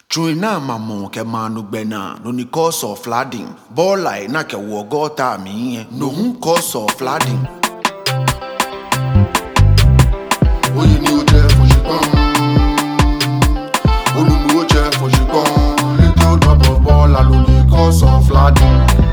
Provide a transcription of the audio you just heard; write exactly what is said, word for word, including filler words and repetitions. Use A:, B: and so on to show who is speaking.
A: Joina mamo ke manu bena no ni cause of flooding. Bola na ke wogota mi no hun cause of flooding.
B: Oye ni o jẹ fòṣìpọ́n, olùlù o jẹ fòṣìpọ́n, little drop of ball ló ní cause of flooding.